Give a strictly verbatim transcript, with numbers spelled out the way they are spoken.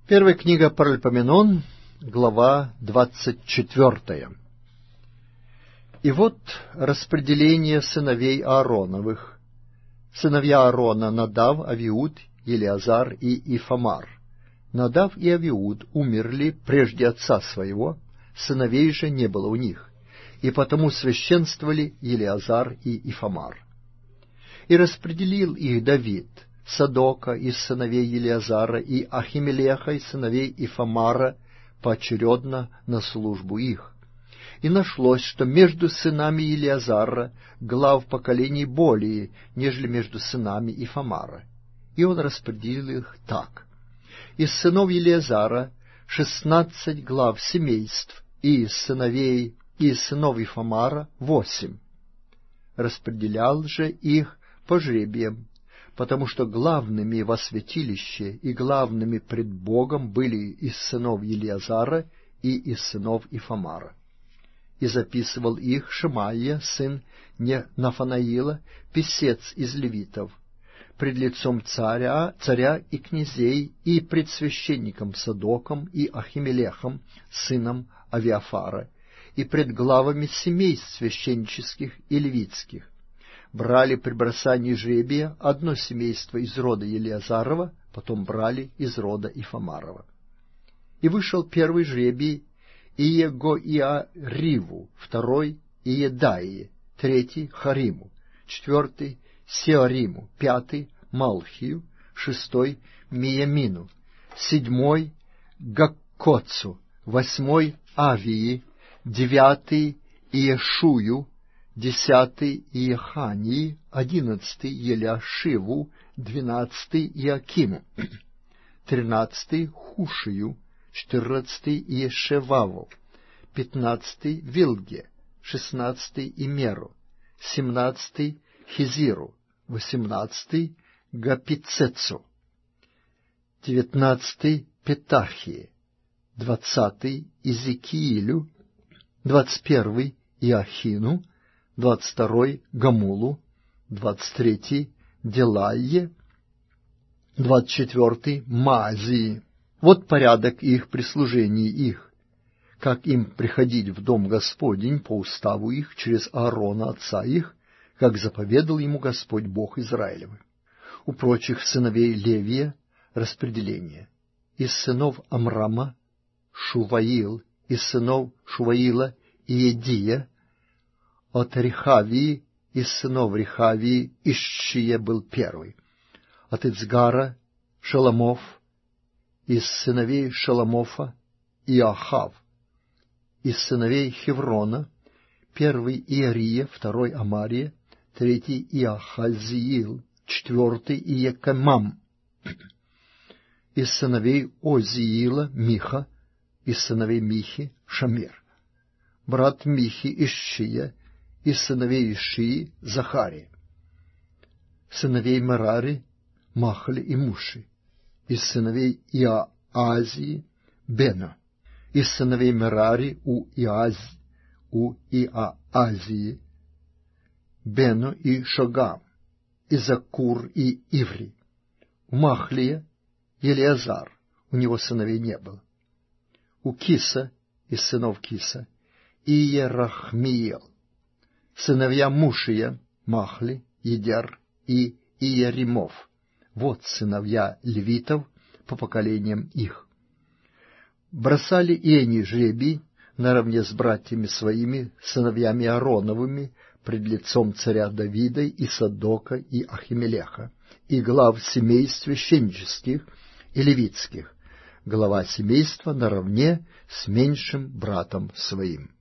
Первая книга Паральпоменон, глава двадцать четвертая. И вот распределение сыновей Аароновых. Сыновья Аарона — Надав, Авиуд, Елеазар и Ифамар. Надав и Авиуд умерли прежде отца своего, сыновей же не было у них, и потому священствовали Елеазар и Ифамар. И распределил их Давид, Садока из сыновей Елеазара и Ахимелеха из сыновей Ифамара поочередно на службу их. И нашлось, что между сынами Елеазара глав поколений более, нежели между сынами Ифамара. И он распределил их так. Из сынов Елеазара шестнадцать глав семейств, и из сыновей и из сынов Ифамара восемь. Распределял же их по жребиям, потому что главными во святилище и главными пред Богом были из сынов Елеазара и из сынов Ифамара. И записывал их Шемаия, сын Нафанаила, писец из левитов, пред лицом царя, царя и князей, и пред священником Садоком и Ахимелехом, сыном Авиафара, и пред главами семейств священнических и левитских. Брали при бросании жребия одно семейство из рода Елеазарова, потом брали из рода Ифамарова. И вышел первый жребий Иегоиариву, второй Иедаие, третий Хариму, четвертый Сеориму, пятый Малхию, шестой Миямину, седьмой Гаккоцу, восьмой Авии, девятый Иешую, десятый Иехании, одиннадцатый Еляшиву, двенадцатый Иакиму, тринадцатый Хушию, четырнадцатый Иешеваву, пятнадцатый Вилге, шестнадцатый Имеру, семнадцатый Хизиру, восемнадцатый Гапицецу, девятнадцатый Петахии, двадцатый Изекиилю, двадцать первый Иохину, двадцать второй Гамулу, двадцать третий Делайе, двадцать четвертый Маазии. Вот порядок их при служении их, как им приходить в дом Господень по уставу их через Аарона отца их, как заповедал ему Господь Бог Израилев. У прочих сыновей Левия распределение. Из сынов Амрама Шуваил, из сынов Шуваила Иедия, от Рехавии, из сынов Рехавии Ишчия был первый, от Ицгара Шаламов, из сыновей Шаламофа Иохав, из сыновей Хеврона первый Иария, второй Амария, третий Иохазиил, четвертый Иекамам, из сыновей Озиила Миха, из сыновей Михи Шамир, брат Михи Ишшия, из сыновей Ишии Захария, сыновей Мерари Махли и Муши, из сыновей Иоазии Бена, из сыновей Мерари у Иоаз, у Иоазии Бену и Шогам, и Закур и Иври, у Махлия Елеазар, у него сыновей не было, у Киса, из сынов Киса, Иерахмиел, сыновья Мушия, Махли, Едер и Иеримов. Вот сыновья левитов по поколениям их. Бросали и они жребий наравне с братьями своими, сыновьями Аароновыми, пред лицом царя Давида и Садока и Ахимелеха, и глав семейств священнических и левитских, глава семейства наравне с меньшим братом своим.